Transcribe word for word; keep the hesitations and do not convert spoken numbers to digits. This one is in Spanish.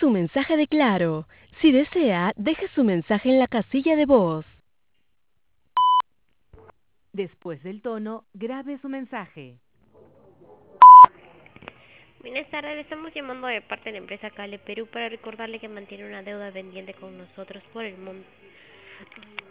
un mensaje de Claro. Si desea, deje su mensaje en la casilla de voz. Después del tono, grabe su mensaje. Buenas tardes, le estamos llamando de parte de la empresa Cale Perú para recordarle que mantiene una deuda pendiente con nosotros por el monto